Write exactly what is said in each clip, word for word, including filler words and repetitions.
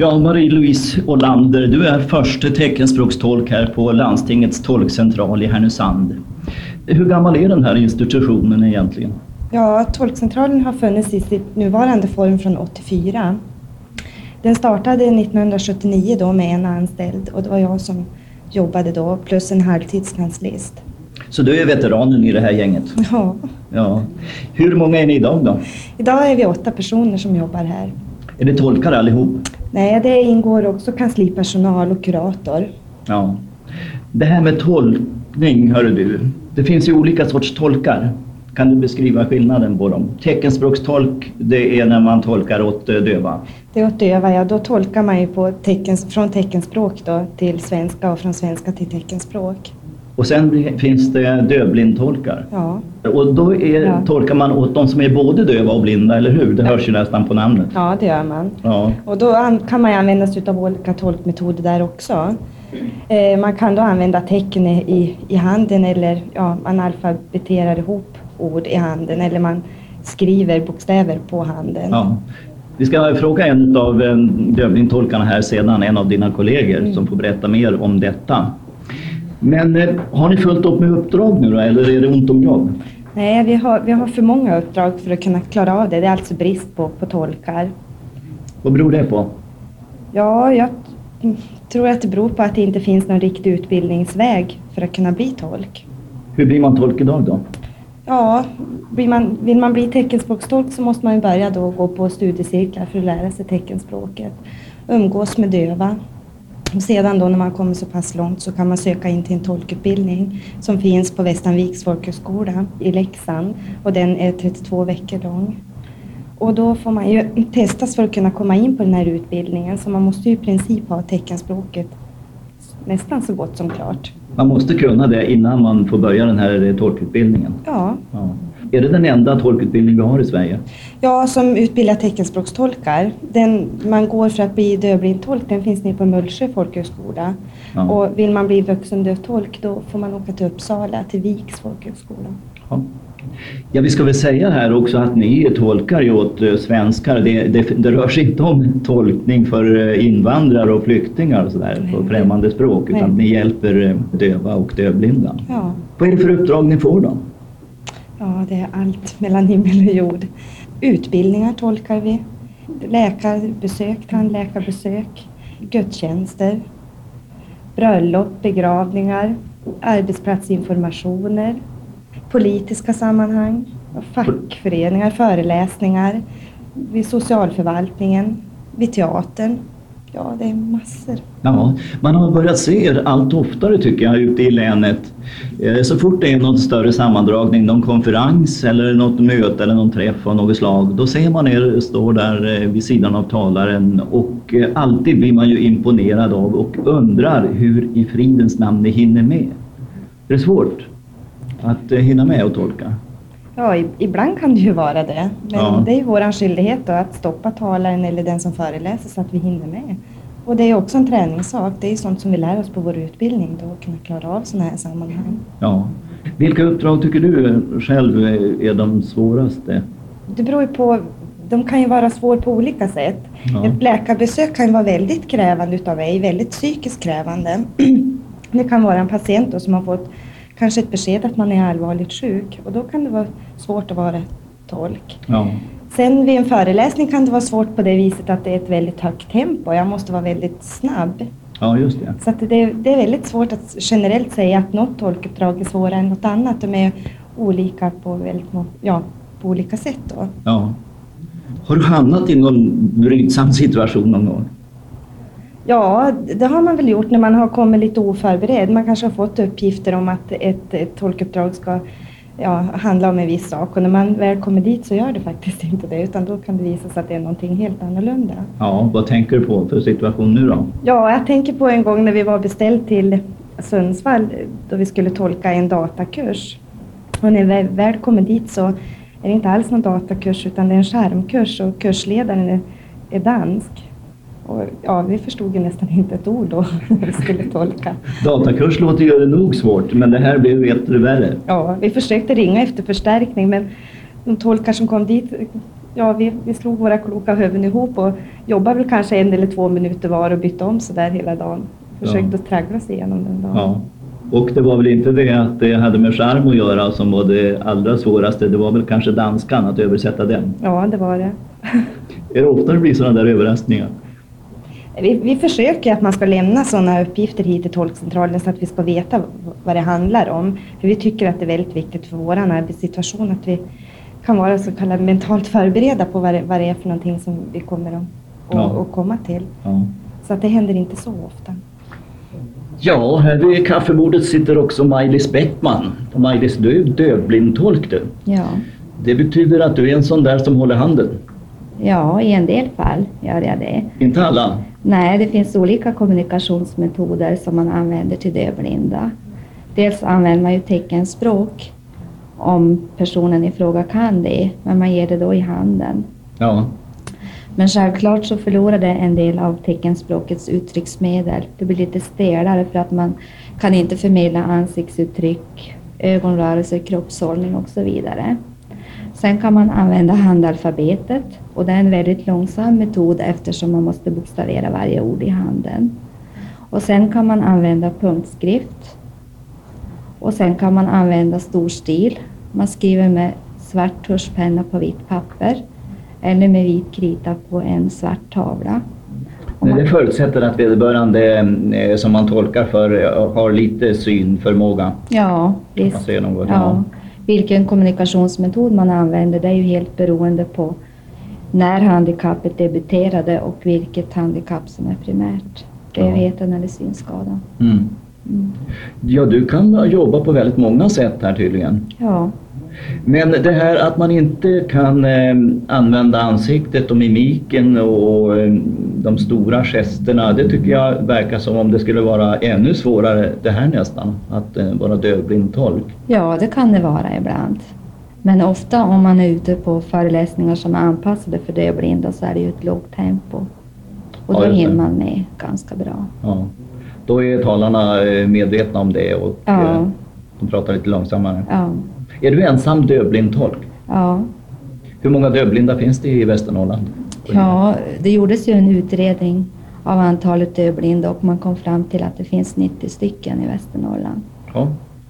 Ja, Marie-Louise Olander, du är första teckenspråkstolk här på landstingets tolkcentral i Härnösand. Hur gammal är den här institutionen egentligen? Ja, tolkcentralen har funnits i sitt nuvarande form från åttiofyra. Den startade nittonhundrasjuttionio då med en anställd och det var jag som jobbade då plus en halvtidskanslist. Så du är veteranen i det här gänget? Ja. Ja. Hur många är ni idag då? Idag är vi åtta personer som jobbar här. Är det tolkar allihop? Nej, det ingår också kanslipersonal och kurator. Ja. Det här med tolkning, hör du, det finns ju olika sorts tolkar. Kan du beskriva skillnaden på dem? Teckenspråkstolk, det är när man tolkar åt döva. Det är åt döva, ja. Då tolkar man ju på teckens, från teckenspråk då till svenska och från svenska till teckenspråk. Och sen finns det dövblindtolkar. Ja. Och då är, ja. tolkar man åt de som är både döva och blinda, eller hur? Det hörs ju nästan på namnet. Ja, det gör man. Ja. Och då an, kan man ju använda sig av olika tolkmetoder där också. Eh, man kan då använda tecken i, i handen eller ja, man alfabeterar ihop ord i handen eller man skriver bokstäver på handen. Ja. Vi ska fråga en av dövblindtolkarna här sedan, en av dina kollegor mm. som får berätta mer om detta. Men eh, har ni fullt upp med uppdrag nu då, eller är det ont om jobb? Nej, vi har, vi har för många uppdrag för att kunna klara av det. Det är alltså brist på, på tolkar. Vad beror det på? Ja, jag tror att det beror på att det inte finns någon riktig utbildningsväg för att kunna bli tolk. Hur blir man tolk idag då? Ja, blir man, vill man bli teckenspråkstolk så måste man ju börja då gå på studiecirklar för att lära sig teckenspråket. Umgås med döva. Och sedan då när man kommer så pass långt så kan man söka in till en tolkutbildning som finns på Västanviks folkhögskola i Leksand. Och den är trettiotvå veckor lång. Och då får man ju testas för att kunna komma in på den här utbildningen. Så man måste ju i princip ha teckenspråket nästan så gott som klart. Man måste kunna det innan man får börja den här tolkutbildningen? Ja. ja. Är det den enda tolkutbildning vi har i Sverige? Ja, som utbildar teckenspråkstolkar. Den man går för att bli dövblindtolk, den finns nere på Mullsjö folkhögskola. Ja. Och vill man bli vuxendövtolk då får man åka till Uppsala, till Viks folkhögskola. Ja. Ja, vi ska väl säga här också att ni tolkar ju åt svenskar. Det, det, det rör sig inte om tolkning för invandrare och flyktingar och sådär på främmande språk, utan Nej. ni hjälper döva och dövblinda. Ja. Vad är det för uppdrag ni får då? Ja, det är allt mellan himmel och jord. Utbildningar tolkar vi. Läkarbesök, tandläkarbesök, gudstjänster, bröllop, begravningar, arbetsplatsinformationer, politiska sammanhang, fackföreningar, föreläsningar, vid socialförvaltningen, vid teatern. Ja, det är massor. Ja, man har börjat se er allt oftare tycker jag ute i länet. Så fort det är någon större sammandragning, någon konferens eller något möte eller någon träff av något slag, då ser man er stå där vid sidan av talaren och alltid blir man ju imponerad av och undrar hur i fridens namn ni hinner med. Det är svårt att hinna med och tolka. Ja, ibland kan det ju vara det. Men ja. det är ju vår skyldighet då att stoppa talaren eller den som föreläser så att vi hinner med. Och det är också en träningssak. Det är ju sånt som vi lär oss på vår utbildning då, att kunna klara av sådana här sammanhang. Ja. Vilka uppdrag tycker du själv är de svåraste? Det beror ju på, de kan ju vara svåra på olika sätt. Ja. Ett läkarbesök kan ju vara väldigt krävande utav mig, väldigt psykiskt krävande. Det kan vara en patient då som har fått kanske ett besked att man är allvarligt sjuk och då kan det vara svårt att vara tolk. Ja. Sen vid en föreläsning kan det vara svårt på det viset att det är ett väldigt högt tempo. Jag måste vara väldigt snabb. Ja, just det. Så att det, det är väldigt svårt att generellt säga att något tolkuppdrag är svårare än något annat. De är olika på, väldigt, ja, på olika sätt då. Ja. Har du hamnat i någon brydsam situation någon gång? Ja, det har man väl gjort när man har kommit lite oförberedd. Man kanske har fått uppgifter om att ett, ett tolkuppdrag ska ja, handla om en viss sak. Och när man väl kommer dit så gör det faktiskt inte det. Utan då kan det visa sig att det är någonting helt annorlunda. Ja, vad tänker du på för situation nu då? Ja, jag tänker på en gång när vi var beställt till Sundsvall. Då vi skulle tolka en datakurs. Och när vi väl kommer dit så är det inte alls någon datakurs utan det är en skärmkurs. Och kursledaren är, är dansk. Och ja, vi förstod ju nästan inte ett ord då när vi skulle tolka. Datakurs låter ju nog svårt, men det här blev jättevärre. Ja, vi försökte ringa efter förstärkning, men de tolkar som kom dit ja, vi, vi slog våra kloka huvuden ihop och jobbade väl kanske en eller två minuter var och bytte om så där hela dagen. Försökte ja. traggla sig igenom den dagen. Ja. Och det var väl inte det att det hade med charm att göra som var det allra svåraste. Det var väl kanske danskan, att översätta den. Ja, det var det. Är det ofta det blir sådana där överraskningar? Vi, vi försöker att man ska lämna sådana uppgifter hit till tolkcentralen så att vi ska veta vad det handlar om. För vi tycker att det är väldigt viktigt för vår arbetssituation att vi kan vara så kallat mentalt förberedda på vad det, vad det är för någonting som vi kommer att, ja. att, att komma till. Ja. Så att det händer inte så ofta. Ja, här vid kaffebordet sitter också Maj-Lis Bäckman. Och Maj-Lis, du är dövblindtolk du. Ja. Det betyder att du är en sån där som håller handen. Ja, i en del fall gör jag det. Inte alla? Nej, det finns olika kommunikationsmetoder som man använder till dövblinda. Dels använder man ju teckenspråk om personen i fråga kan det, men man ger det då i handen. Ja. Men självklart så förlorar det en del av teckenspråkets uttrycksmedel. Det blir lite stelare för att man kan inte förmedla ansiktsuttryck, ögonrörelser, kroppshållning och så vidare. Sen kan man använda handalfabetet och det är en väldigt långsam metod eftersom man måste bokstavera varje ord i handen. Och sen kan man använda punktskrift och sen kan man använda storstil. Man skriver med svart tuschpenna på vitt papper eller med vit krita på en svart tavla. Men det förutsätter att vederbörande som man tolkar för har lite synförmåga. Ja, visst. Något. Ja. Ja. Vilken kommunikationsmetod man använder, det är ju helt beroende på när handikappet debuterade och vilket handikapp som är primärt. Dövheten eller synskadan. Mm. Mm. Ja, du kan jobba på väldigt många sätt här tydligen. Ja. Men det här att man inte kan eh, använda ansiktet och mimiken och eh, de stora gesterna, det tycker jag verkar som om det skulle vara ännu svårare det här nästan, att eh, vara dövblind tolk. Ja, det kan det vara ibland. Men ofta om man är ute på föreläsningar som är anpassade för dövblinda så är det ju ett lågt tempo. Och då ja, hinner man med ganska bra. Ja. Då är talarna medvetna om det och ja. eh, de pratar lite långsammare. Ja. Är du ensam dövblind tolk? Ja. Hur många dövblinda finns det i Västernorrland? Ja, det gjordes ju en utredning av antalet dövblinda och man kom fram till att det finns nittio stycken i Västernorrland. Ja.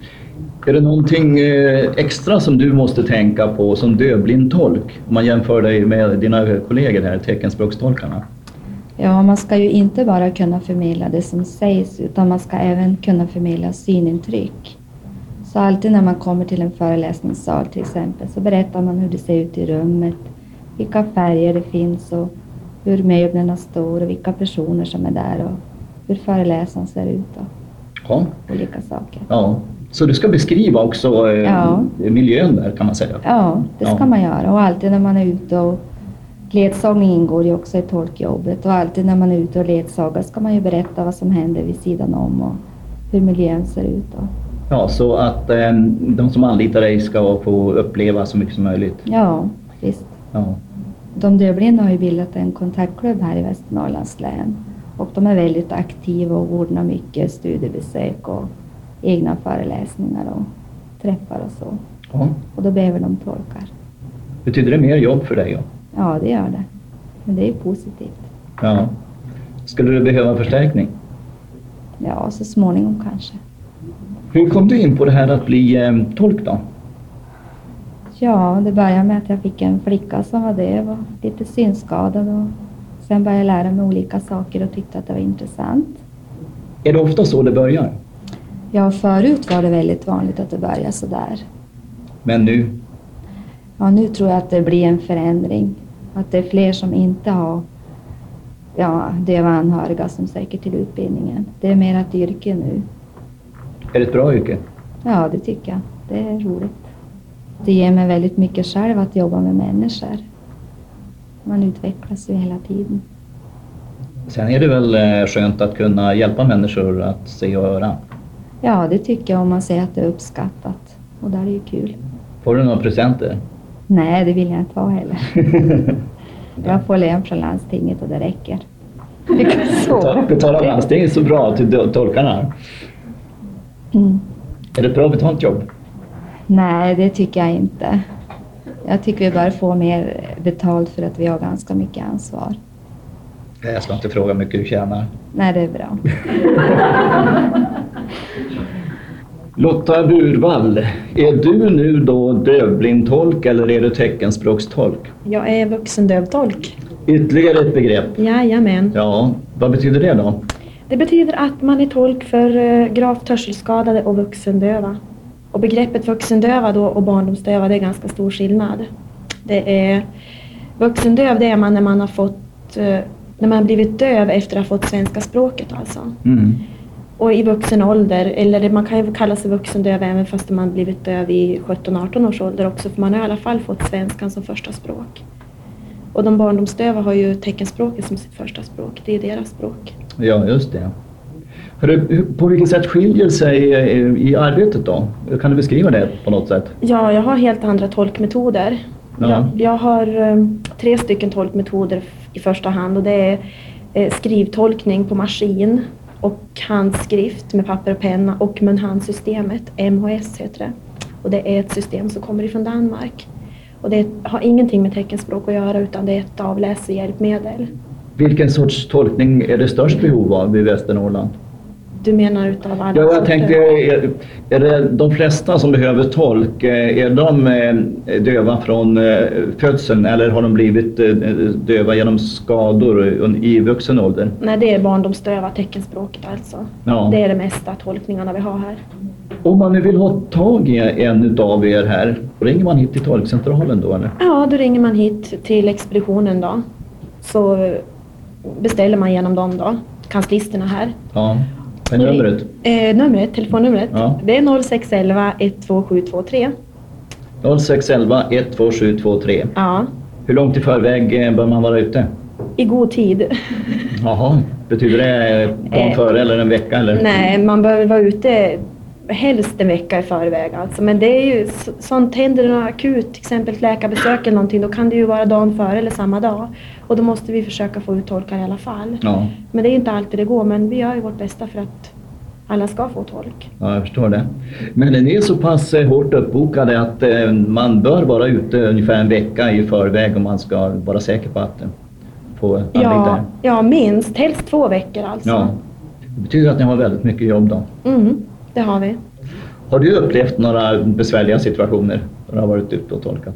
Är det någonting extra som du måste tänka på som dövblind tolk om man jämför dig med dina kollegor här, teckenspråkstolkarna? Ja, man ska ju inte bara kunna förmedla det som sägs utan man ska även kunna förmedla synintryck. Så alltid när man kommer till en föreläsningssal till exempel så berättar man hur det ser ut i rummet, vilka färger det finns och hur möblerna står och vilka personer som är där och hur föreläsaren ser ut och ja. olika saker. Ja, så du ska beskriva också eh, ja. miljön där kan man säga? Ja, det ska ja. man göra och alltid när man är ute och ledsagning ingår ju också i tolkjobbet och alltid när man är ute och ledsagar ska man ju berätta vad som händer vid sidan om och hur miljön ser ut då. Ja, så att eh, de som anlitar dig ska få uppleva så mycket som möjligt. Ja, visst. Ja. De dövblinda har ju bildat en kontaktklubb här i Västernorrlands län. Och de är väldigt aktiva och ordnar mycket studiebesök och egna föreläsningar och träffar och så. Ja. Och då behöver de tolkar. Betyder det mer jobb för dig? Ja, ja det gör det. Men det är positivt. Ja. Skulle du behöva förstärkning? Ja, så småningom kanske. Hur kom du in på det här att bli eh, tolk då? Ja, det började med att jag fick en flicka som var döv och lite synskadad. Och sen började jag lära mig olika saker och tyckte att det var intressant. Är det ofta så det börjar? Ja, förut var det väldigt vanligt att det började så där. Men nu? Ja, nu tror jag att det blir en förändring. Att det är fler som inte har ja, döva anhöriga som söker till utbildningen. Det är mer ett yrke nu. Är det ett bra yrke? Ja, det tycker jag. Det är roligt. Det ger mig väldigt mycket själv att jobba med människor. Man utvecklas ju hela tiden. Sen är det väl skönt att kunna hjälpa människor att se och höra? Ja, det tycker jag om man ser att det är uppskattat. Och där är det ju kul. Får du några presenter? Nej, det vill jag inte ha heller. Jag får lön från landstinget och det räcker. Så. Betalar landstinget så bra till tolkarna? Mm. Är det ett bra betalt jobb? Nej, det tycker jag inte. Jag tycker vi bör få mer betalt för att vi har ganska mycket ansvar. Jag ska inte fråga hur mycket du tjänar. Nej, det är bra. Lotta Burvall, är du nu då dövblindtolk eller är du teckenspråkstolk? Jag är vuxendövtolk. Ytterligare ett begrepp. Jajamän. Ja, vad betyder det då? Det betyder att man är tolk för uh, gravt hörselskadade och vuxendöva. Och begreppet vuxendöva då och barndomsdöva, det är ganska stor skillnad. Det är, vuxendöv det är man när man har fått, uh, när man har blivit döv efter att ha fått svenska språket alltså. Mm. Och i vuxen ålder, eller man kan ju kalla sig vuxendöv även fast man blivit döv i sjutton arton års ålder också, för man har i alla fall fått svenskan som första språk. Och de barndomsdöva har ju teckenspråket som sitt första språk, det är deras språk. Ja, just det. Hur, på vilket sätt skiljer sig i, i arbetet då? Kan du beskriva det på något sätt? Ja, jag har helt andra tolkmetoder. Ja. Jag, jag har um, tre stycken tolkmetoder f- i första hand, och det är eh, skrivtolkning på maskin och handskrift med papper och penna och munhandsystemet, M H S heter det. Och det är ett system som kommer ifrån Danmark. Och det har ingenting med teckenspråk att göra, utan det är ett avläsehjälpmedel. Vilken sorts tolkning är det störst behov av i Västernorrland? Du menar utav alla? Ja, jag tänkte, är, är det de flesta som behöver tolk, är de döva från födseln eller har de blivit döva genom skador i vuxen ålder? Nej, det är barndomsdöva, teckenspråket alltså. Ja. Det är det mesta tolkningarna vi har här. Om man nu vill ha tag i en av er här, ringer man hit till tolkcentralen då eller? Ja, då ringer man hit till expeditionen då. Så beställer man genom dem då, kanslisterna här. Ja, vad är numret? Eh, numret, telefonnumret, Ja. det är noll sex ett ett ett två sju två tre. noll sex ett ett ett två sju två tre. Ja, Hur långt i förväg bör man vara ute? i god tid. Jaha, betyder det dagen Eh, före eller en vecka eller? Nej, man bör vara ute helst en vecka i förväg alltså. Men det är ju så- sånt, händer det något akut, till exempel ett läkarbesök eller någonting, då kan det ju vara dagen före eller samma dag. Och då måste vi försöka få ut tolkar i alla fall. Ja, Men det är inte alltid det går, men vi gör ju vårt bästa för att alla ska få tolk. ja, jag förstår det. Men ni är så pass eh, hårt uppbokade att eh, man bör vara ute ungefär en vecka i förväg om man ska vara säker på att eh, få anlita Ja, er. ja, minst. Helst två veckor alltså. Ja, det betyder att ni har väldigt mycket jobb då. Mm, det har vi. Har du upplevt några besvärliga situationer när du har varit ute och tolkat?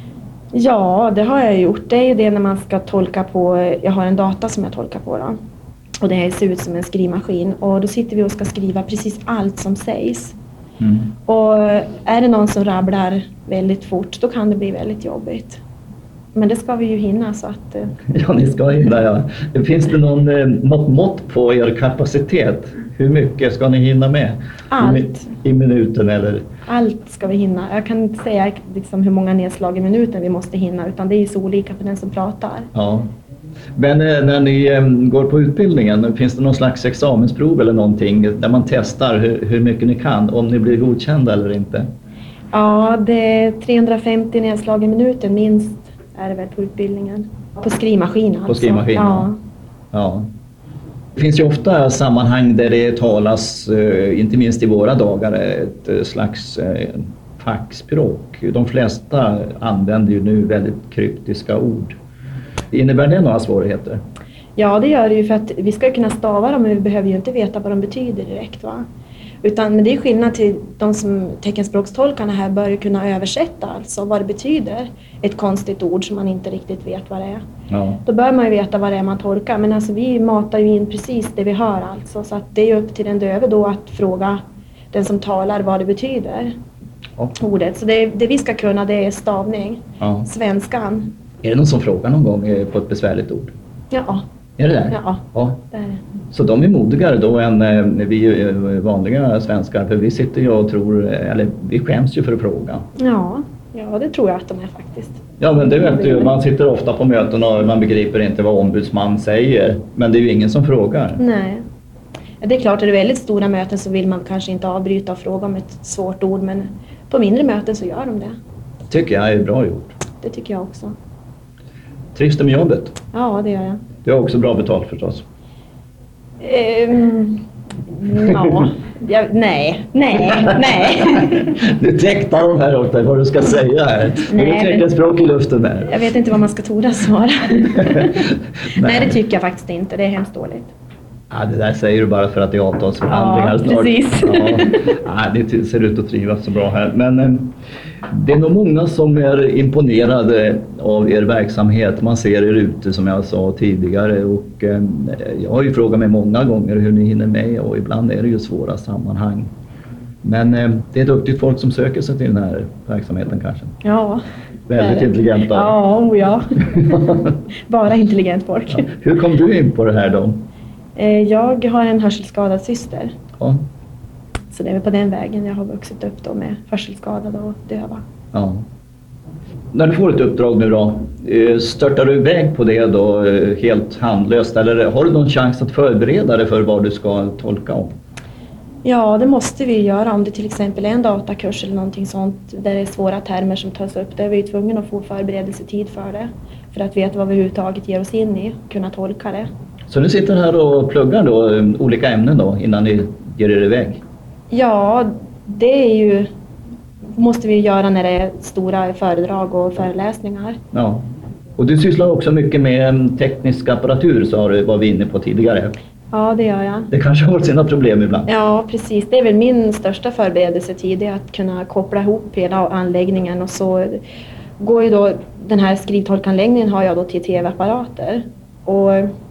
Ja, det har jag gjort. Det är ju det när man ska tolka på, jag har en data som jag tolkar på då. Och det här ser ut som en skrivmaskin. Och då sitter vi och ska skriva precis allt som sägs. Mm. Och är det någon som rabblar väldigt fort, då kan det bli väldigt jobbigt. Men det ska vi ju hinna så att... eh, Ja, ni ska hinna, ja. Finns det någon, eh, något mått på er kapacitet? Hur mycket ska ni hinna med? Allt. I, mi- I minuten eller? Allt ska vi hinna. Jag kan inte säga liksom hur många nedslag i minuten vi måste hinna, utan det är ju så olika för den som pratar. Ja. Men eh, när ni eh, går på utbildningen, finns det någon slags examensprov eller någonting där man testar hur, hur mycket ni kan, om ni blir godkända eller inte? Ja, det är trehundrafemtio nedslag i minuten minst är det väl på utbildningen. På skrivmaskin alltså. På skrivmaskin, Ja. Ja. Det finns ju ofta sammanhang där det talas, eh, inte minst i våra dagar, ett eh, slags eh, fackspråk. De flesta använder ju nu väldigt kryptiska ord. Innebär det några svårigheter? Ja, det gör det ju, för att vi ska kunna stava dem, men vi behöver ju inte veta vad de betyder direkt, va? Utan, men det är skillnad till de som teckenspråkstolkarna här bör ju kunna översätta alltså vad det betyder. Ett konstigt ord som man inte riktigt vet vad det är. Ja. Då bör man ju veta vad det är man tolkar, men alltså vi matar ju in precis det vi hör alltså. Så att det är upp till den döve då att fråga den som talar vad det betyder. Ja. Ordet. Så det, det vi ska kunna, det är stavning. Ja. Svenskan. Är det någon som frågar någon gång eh, på ett besvärligt ord? Ja, Är det det? ja, Ja. det är det. Så de är modigare då än eh, vi eh, vanliga svenskar, för vi sitter ju och tror, eh, eller vi skäms ju för att fråga. Ja, ja, det tror jag att de är faktiskt. Ja, men det vet du, man sitter ofta på möten och man begriper inte vad ombudsman säger, men det är ju ingen som frågar. Nej. Det är klart, är det väldigt stora möten så vill man kanske inte avbryta och fråga om ett svårt ord, men på mindre möten så gör de det. Tycker jag är bra gjort. Det tycker jag också. Trivs du med jobbet? Ja, det gör jag. Du har också bra betalt förstås. Ehm, ja, Ja, nej, nej, nej. Du tecknar de här åt dig, vad du ska säga här. Är det teckenspråk i luften där? Jag vet inte vad man ska torda svara. Nej, det tycker jag faktiskt inte. Det är hemskt dåligt. Ja, det där säger du bara för att det är avtalsförhandlingar Ja, snart. precis. Ja, ja, det ser ut att trivas så bra här. Men eh, det är nog många som är imponerade av er verksamhet. Man ser er ute som jag sa tidigare. Och eh, jag har ju frågat mig många gånger hur ni hinner med. Och ibland är det ju svåra sammanhang. Men eh, det är duktigt folk som söker sig till den här verksamheten kanske. Ja. Väldigt intelligenta. Ja, oh ja. Bara intelligent folk. Ja. Hur kom du in på det här då? Jag har en hörselskadad syster. Ja. Så det är på den vägen jag har vuxit upp då med hörselskadade och döva. Ja. När du får ett uppdrag nu då, störtar du iväg på det då helt handlöst eller har du någon chans att förbereda dig för vad du ska tolka om? Ja, det måste vi göra om det till exempel är en datakurs eller någonting sånt där det är svåra termer som tas upp. Där är vi tvungna att få förberedelsetid för det. För att veta vad vi överhuvudtaget ger oss in i och kunna tolka det. Så ni sitter här och pluggar då olika ämnen då innan ni ger er iväg? Ja, det är ju måste vi göra när det är stora föredrag och föreläsningar. Ja. Och du sysslar också mycket med teknisk apparatur, så du var vi inne på tidigare. Ja, det gör jag. Det kanske har sina problem ibland. Ja, precis. Det är väl min största förberedelsetid, det är att kunna koppla ihop hela anläggningen och så går ju då den här skrivtolkanläggningen har jag då till tv-apparater och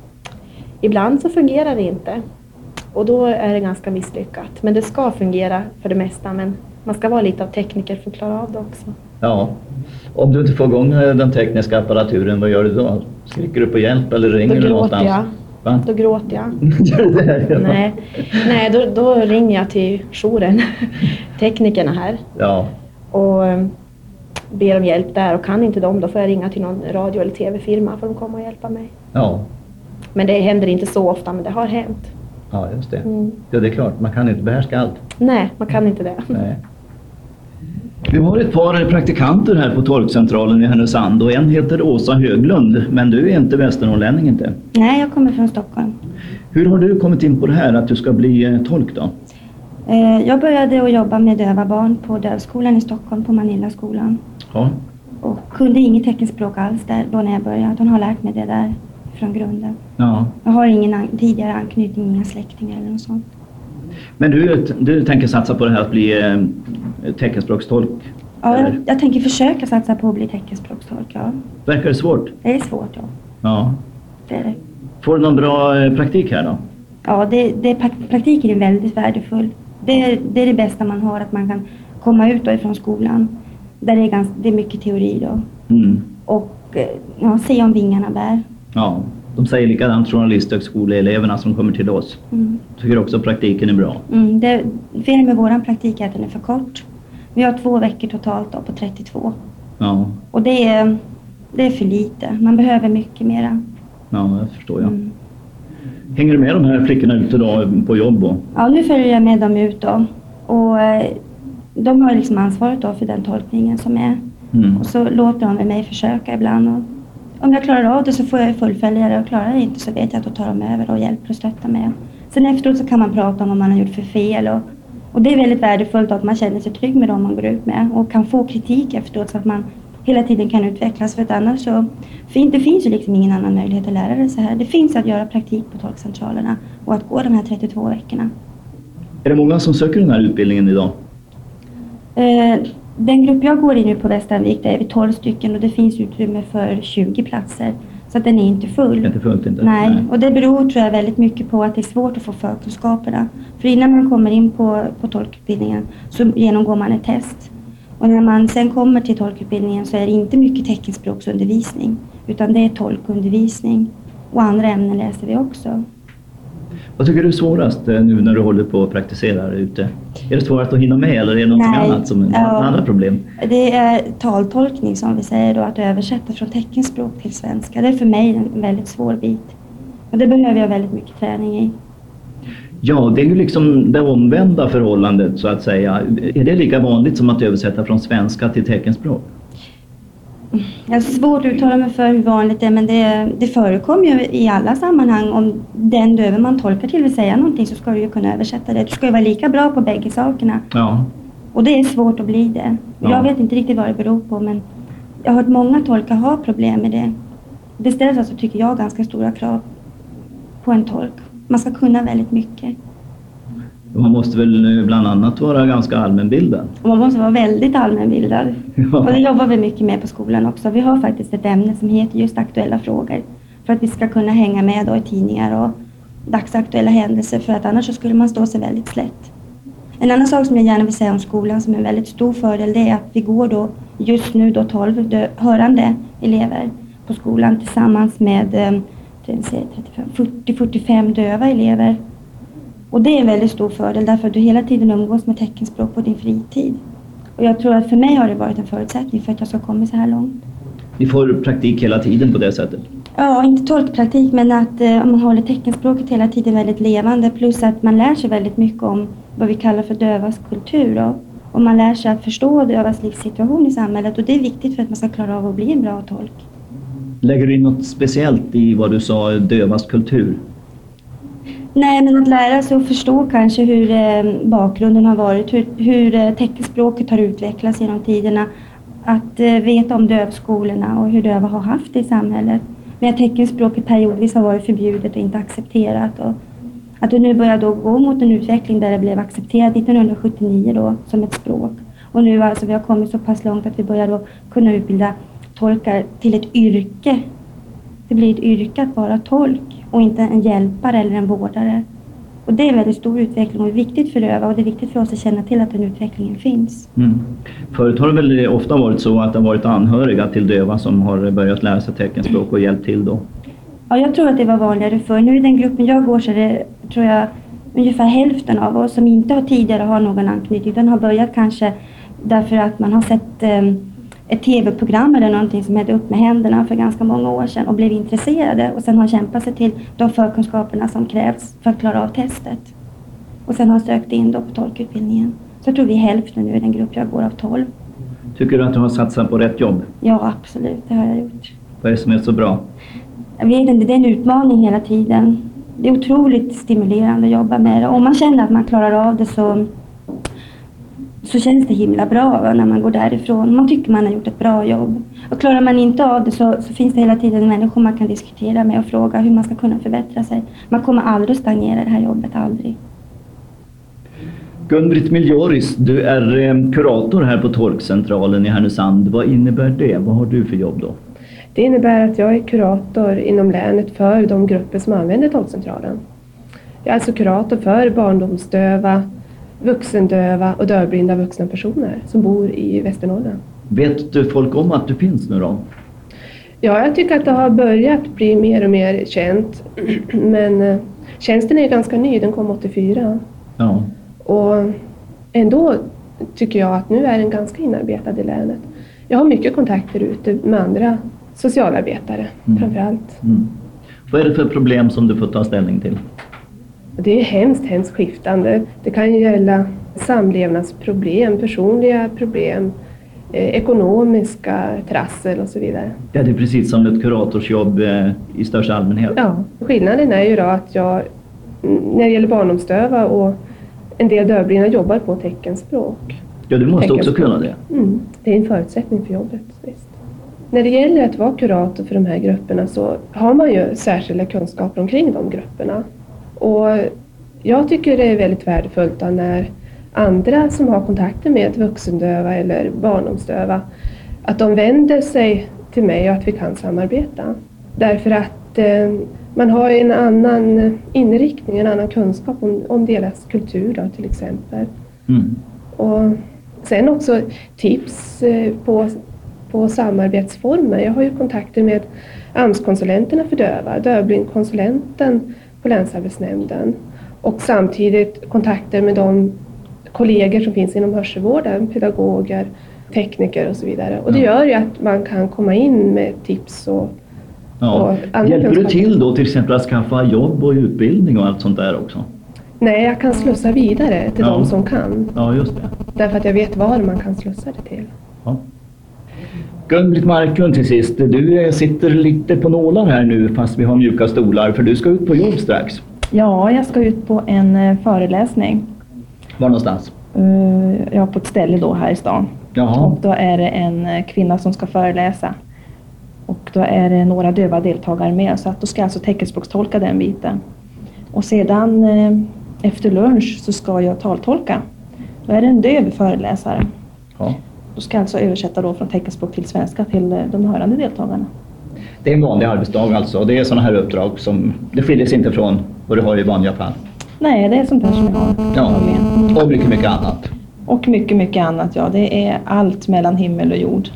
ibland så fungerar det inte och då är det ganska misslyckat. Men det ska fungera för det mesta, men man ska vara lite av tekniker för att klara av det också. Ja. Om du inte får igång den tekniska apparaturen, vad gör du då? Skriker du på hjälp eller ringer då du någonstans? Jag. Va? Då gråter jag. ja. Nej, Nej då, då ringer jag till jouren, teknikerna här. Ja. Och ber om hjälp där och kan inte de, då får jag ringa till någon radio- eller tv-firma för att de kommer och hjälpa mig. Ja. Men det händer inte så ofta, men det har hänt. Ja, just det. Mm. Ja, det är klart. Man kan inte behärska allt. Nej, man kan inte det. Nej. Vi har ett par praktikanter här på tolkcentralen i Härnösand och en heter Åsa Höglund, men du är inte västernorrlänning inte? Nej, jag kommer från Stockholm. Hur har du kommit in på det här att du ska bli tolk då? Jag började att jobba med döva barn på dövskolan i Stockholm, på Manillaskolan. Ja. Och kunde inget teckenspråk alls där då när jag började. De har lärt mig det där från grunden. Ja. Jag har ingen an- tidigare anknytning, inga släktingar eller något sånt. Men du, du tänker satsa på det här att bli eh, teckenspråkstolk? Ja, jag, eller? jag tänker försöka satsa på att bli teckenspråkstolk, ja. Verkar det svårt? Det är svårt, ja. Ja. Det är det. Får du någon bra eh, praktik här då? Ja, det, det, prak- praktiken är väldigt värdefull. Det är, det är det bästa man har, att man kan komma ut då ifrån skolan. Där det är, ganska, det är mycket teori då. Mm. Och ja, se om vingarna bär. Ja, de säger likadant journalisthögskoleeleverna som kommer till oss. Mm. Tycker också praktiken är bra. Mm, det, fel med våran praktik är att den är för kort. Vi har två veckor totalt då, på trettiotvå. Ja, Och det är, det är för lite. Man behöver mycket mera. ja, det förstår jag. Mm. Hänger du med de här flickorna ute då på jobb? Och? Ja, nu följer jag med dem ut då. Och eh, de har liksom ansvaret då för den tolkningen som är. Mm. Och så låter de mig försöka ibland. Och om jag klarar av det så får jag fullfölja det, och klarar jag inte så vet jag att då tar de över och hjälper och stöttar mig. Sen efteråt så kan man prata om vad man har gjort för fel. Och, och det är väldigt värdefullt att man känner sig trygg med dem man går ut med. Och kan få kritik efteråt så att man hela tiden kan utvecklas. För att annars så för det finns ju liksom ingen annan möjlighet att lära det så här. Det finns att göra praktik på tolkcentralerna och att gå de här trettiotvå veckorna. Är det många som söker den här utbildningen idag? Eh, den grupp jag går i nu på Västanvik, där är vi tolv stycken och det finns utrymme för tjugo platser. Så att den är inte full. Inte fullt inte? Nej. Nej, Och det beror tror jag väldigt mycket på att det är svårt att få förkunskaperna. För innan man kommer in på, på tolkutbildningen så genomgår man ett test. Och när man sen kommer till tolkutbildningen så är det inte mycket teckenspråksundervisning, utan det är tolkundervisning. Och andra ämnen läser vi också. Vad tycker du är svårast eh, nu när du håller på och praktiserar ute? Är det svårast att hinna med eller är det något Nej. annat som är Ja. andra problem? Det är taltolkning som vi säger då, att översätta från teckenspråk till svenska. Det är för mig en väldigt svår bit. Och det behöver jag väldigt mycket träning i. Ja, det är ju liksom det omvända förhållandet så att säga. Är det lika vanligt som att översätta från svenska till teckenspråk? Jag är svårt att uttala mig för hur vanligt det är, men det, det förekommer ju i alla sammanhang. Om den döve man tolkar till vill säga någonting så ska du ju kunna översätta det. Du ska ju vara lika bra på bägge sakerna. Ja. Och det är svårt att bli det. Ja. Jag vet inte riktigt vad det beror på, men jag har hört många tolkar ha problem med det. Det ställs alltså, tycker jag, ganska stora krav på en tolk. Man ska kunna väldigt mycket. Man måste väl bland annat vara ganska allmänbildad. Och man måste vara väldigt allmänbildad. Ja. Och det jobbar vi mycket med på skolan också. Vi har faktiskt ett ämne som heter just aktuella frågor. För att vi ska kunna hänga med då i tidningar och dagsaktuella händelser. För att annars så skulle man stå sig väldigt slätt. En annan sak som jag gärna vill säga om skolan som är en väldigt stor fördel, det är att vi går då just nu då tolv dö- hörande elever på skolan tillsammans med eh, fyrtio till fyrtiofem döva elever. Och det är en väldigt stor fördel därför att du hela tiden umgås med teckenspråk på din fritid. Och jag tror att för mig har det varit en förutsättning för att jag ska komma så här långt. Ni får praktik hela tiden på det sättet? Ja, inte tolkpraktik, men att eh, man håller teckenspråket hela tiden väldigt levande. Plus att man lär sig väldigt mycket om vad vi kallar för dövas kultur. Då. Och man lär sig att förstå dövas livssituation i samhället. Och det är viktigt för att man ska klara av att bli en bra tolk. Lägger du in något speciellt i vad du sa, dövas kultur? Nej, men att lära sig att förstå kanske hur eh, bakgrunden har varit. Hur, hur eh, teckenspråket har utvecklats genom tiderna. Att eh, veta om dövskolorna och hur döva har haft det i samhället. Men att teckenspråket periodvis har varit förbjudet och inte accepterat. Och att det nu börjar då gå mot en utveckling där det blev accepterat nittonhundrasjuttionio då, som ett språk. Och nu alltså vi har kommit så pass långt att vi börjar då kunna utbilda tolkar till ett yrke. Det blir ett yrke att vara tolk och inte en hjälpare eller en vårdare. Och det är en väldigt stor utveckling och är viktigt för döva och det är viktigt för oss att känna till att den utvecklingen finns. Mm. Förut har det väl ofta varit så att det har varit anhöriga till döva som har börjat lära sig teckenspråk och hjälpt till då? Ja, jag tror att det var vanligare för. Nu i den gruppen jag går så är det, tror jag, ungefär hälften av oss som inte har tidigare har någon anknytning. Den har börjat kanske därför att man har sett eh, ett tv-program eller någonting som hette Upp med händerna för ganska många år sedan och blev intresserade och sen har kämpat sig till de förkunskaperna som krävs för att klara av testet. Och sen har sökt in då på tolkutbildningen. Så jag tror vi är hälften nu i den grupp jag går av tolv. Tycker du att du har satsat på rätt jobb? Ja, absolut. Det har jag gjort. Vad är det som är så bra? Jag vet inte, det är en utmaning hela tiden. Det är otroligt stimulerande att jobba med det. Om man känner att man klarar av det så, så känns det himla bra när man går därifrån. Man tycker man har gjort ett bra jobb. Och klarar man inte av det så, så finns det hela tiden människor man kan diskutera med och fråga hur man ska kunna förbättra sig. Man kommer aldrig att stagnera i det här jobbet, aldrig. Gun-Britt Miljoris, du är eh, kurator här på Tolkcentralen i Härnösand. Vad innebär det? Vad har du för jobb då? Det innebär att jag är kurator inom länet för de grupper som använder Tolkcentralen. Jag är alltså kurator för barndomsdöva, vuxendöva och dövblinda vuxna personer som bor i Västernorrland. Vet du folk om att du finns nu då? Ja, jag tycker att det har börjat bli mer och mer känt. Men eh, tjänsten är ganska ny, den kom åttiofyra. Ja. Och ändå tycker jag att nu är den ganska inarbetad i länet. Jag har mycket kontakter ute med andra socialarbetare Mm. framförallt. Mm. Vad är det för problem som du får ta ställning till? Det är hemskt, hemskt skiftande. Det kan ju gälla samlevnadsproblem, personliga problem, eh, ekonomiska trassel och så vidare. Ja, det är precis som ett kuratorsjobb eh, i största allmänhet. Ja, skillnaden är ju då att jag, när det gäller barndomsdöva och en del dövblinda jobbar på teckenspråk. Ja, du måste också kunna det. Mm, det är en förutsättning för jobbet, visst. När det gäller att vara kurator för de här grupperna så har man ju särskilda kunskaper omkring de grupperna. Och jag tycker det är väldigt värdefullt när andra som har kontakter med vuxendöva eller barndomsdöva att de vänder sig till mig och att vi kan samarbeta. Därför att eh, man har en annan inriktning, en annan kunskap om, om deras kultur då, till exempel. Mm. Och sen också tips eh, på på samarbetsformer. Jag har ju kontakter med A M S-konsulenterna för döva, dövblindkonsulenten på länsarbetsnämnden och samtidigt kontakter med de kollegor som finns inom hörselvården, pedagoger, tekniker och så vidare. Och det gör ju att man kan komma in med tips och, Ja. och Hjälper du kunskap. till då till exempel att skaffa jobb och utbildning och allt sånt där också? Nej, jag kan slussa vidare till Ja. de som kan. Ja, just det. Därför att jag vet var man kan slussa det till. Ja. Gun-Britt Marklund till sist, du sitter lite på nålar här nu fast vi har mjuka stolar för du ska ut på jobb strax. Ja, jag ska ut på en eh, föreläsning. Var någonstans? Uh, ja, på ett ställe då här i stan. Jaha. Och då är det en eh, kvinna som ska föreläsa. Och då är det några döva deltagare med, så att då ska jag alltså teckenspråkstolka den biten. Och sedan eh, efter lunch så ska jag taltolka. Då är det en döv föreläsare. Ja. Då ska jag alltså översätta då från teckenspråk till svenska till eh, de hörande deltagarna. Det är en vanlig arbetsdag alltså. Det är sådana här uppdrag som det skiljer sig inte från vad du har i vanliga fall. Nej, det är sånt här som jag har. Ja, Mm. och mycket, mycket annat. Och mycket, mycket annat. Ja, det är allt mellan himmel och jord.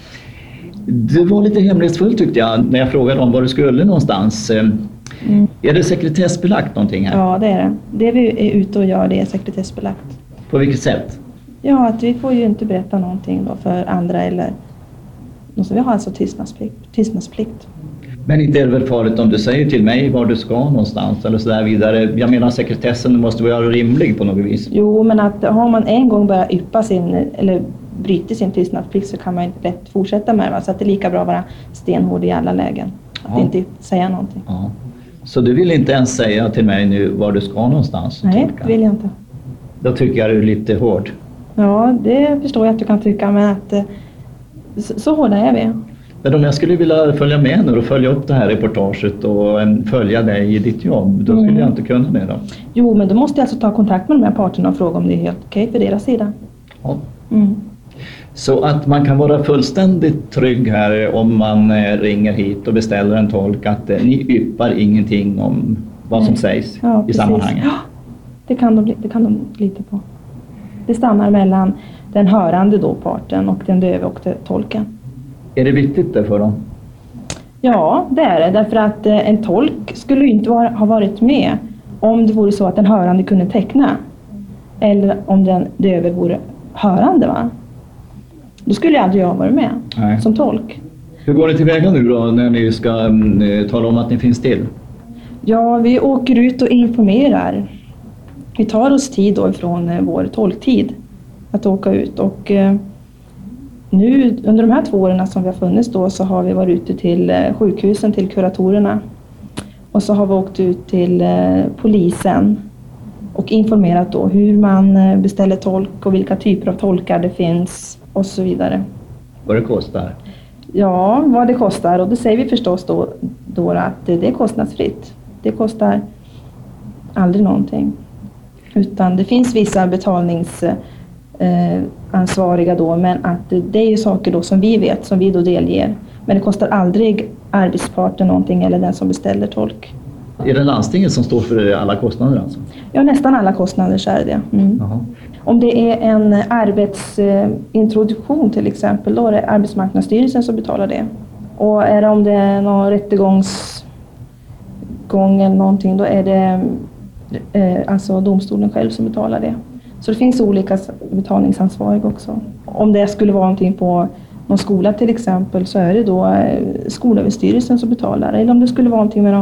Det var lite hemlighetsfullt tyckte jag när jag frågade om var du skulle någonstans. Mm. Är det sekretessbelagt någonting här? Ja, det är det. Det vi är ute och gör, det är sekretessbelagt. På vilket sätt? Ja, att vi får ju inte berätta någonting då för andra eller... Så vi har alltså tystnadsplikt. tystnadsplikt. Men inte är det väl farligt om du säger till mig var du ska någonstans eller sådär vidare. Jag menar sekretessen måste vara rimlig på något vis. Jo, men att har man en gång börjat yppa sin, eller bryter sin tystnadsplikt så kan man inte lätt fortsätta med det. Så att det är lika bra att vara stenhård i alla lägen. Att Ja. inte säga någonting. Ja. Så du vill inte ens säga till mig nu var du ska någonstans? Nej, tolka? det vill jag inte. Då tycker jag du är lite hård. Ja, det förstår jag att du kan tycka, men att eh, så, så hårda är vi. Men om jag skulle vilja följa med nu och följa upp det här reportaget och em, följa dig i ditt jobb, då skulle Mm. jag inte kunna det då? Jo, men då måste jag alltså ta kontakt med de här parterna och fråga om det är helt okej för deras sida. Ja. Mm. Så att man kan vara fullständigt trygg här om man eh, ringer hit och beställer en tolk att eh, ni yppar ingenting om vad som Nej. sägs Ja, i precis. sammanhanget. Ja, det kan, de, det kan de lita på. Det stannar mellan den hörande då parten och den döve och den tolken. Är det viktigt det för dem? Ja, det är det. Därför att eh, en tolk skulle ju inte vara, ha varit med om det vore så att den hörande kunde teckna. Eller om den döve vore hörande, va? Då skulle jag aldrig jag vara med Nej. som tolk. Hur går det tillväga nu då när ni ska mm, tala om att ni finns till? Ja, vi åker ut och informerar. Vi tar oss tid då ifrån eh, vår tolktid att åka ut. Och eh, nu under de här två åren som vi har funnits då så har vi varit ute till eh, sjukhusen, till kuratorerna. Och så har vi åkt ut till eh, polisen och informerat då hur man eh, beställer tolk och vilka typer av tolkar det finns och så vidare. Vad det kostar? Ja, vad det kostar, och det säger vi förstås då, då att det är kostnadsfritt. Det kostar aldrig någonting. Utan det finns vissa betalningsansvariga då, men att det är ju saker då som vi vet, som vi då delger. Men det kostar aldrig arbetsparten någonting eller den som beställer tolk. Är det landstinget som står för alla kostnader alltså? Ja, nästan alla kostnader så är det. Mm. Jaha. Om det är en arbetsintroduktion till exempel, då är det Arbetsmarknadsstyrelsen som betalar det. Och är det om det är någon rättegångsgång eller någonting, då är det eh, alltså domstolen själv som betalar det. Så det finns olika betalningsansvariga också. Om det skulle vara någonting på någon skola till exempel, så är det då eh, Skolöverstyrelsen som betalar. Eller om det skulle vara någonting med någon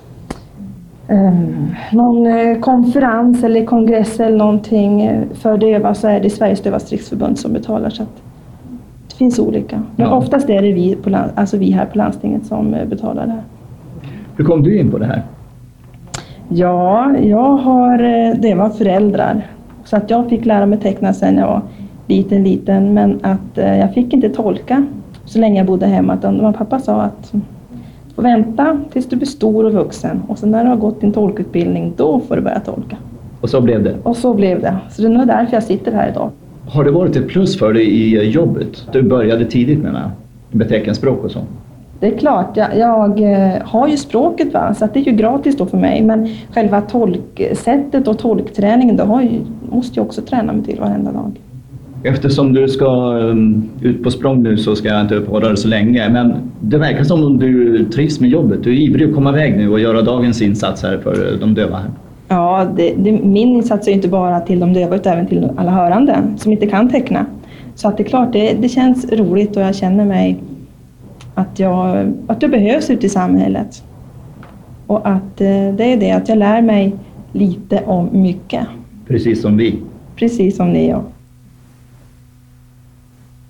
Um, någon eh, konferens eller kongress eller någonting eh, för döva, så är det Sveriges Dövas Riksförbund som betalar. Så att det finns olika. Men Ja. oftast är det vi, på, land- alltså vi här på landstinget som eh, betalar det här. Hur kom du in på det här? Ja, jag har eh, döva föräldrar. Så att jag fick lära mig teckna sen jag var liten, liten. Men att eh, jag fick inte tolka så länge jag bodde hemma. Utan min pappa sa att får vänta tills du blir stor och vuxen. Och sen när du har gått din tolkutbildning, då får du börja tolka. Och så blev det. Och så blev det. Så det är nog därför jag sitter här idag. Har det varit ett plus för dig i jobbet? Du började tidigt med, med teckenspråk och så. Det är klart, jag, jag har ju språket, va? Så att det är ju gratis då för mig. Men själva tolksättet och tolkträningen, då har ju, måste jag också träna mig till varenda dag. Eftersom du ska um, ut på språng nu så ska jag inte uppehålla dig så länge. Men det verkar som om du trivs med jobbet. Du är ivrig att komma iväg nu och göra dagens insats här för de döva här. Ja, det, det, min insats är inte bara till de döva utan även till alla hörande som inte kan teckna. Så att det är klart, det, det känns roligt och jag känner mig att jag, att jag behövs ute i samhället. Och att eh, det är det att jag lär mig lite om mycket. Precis som vi. Precis som ni och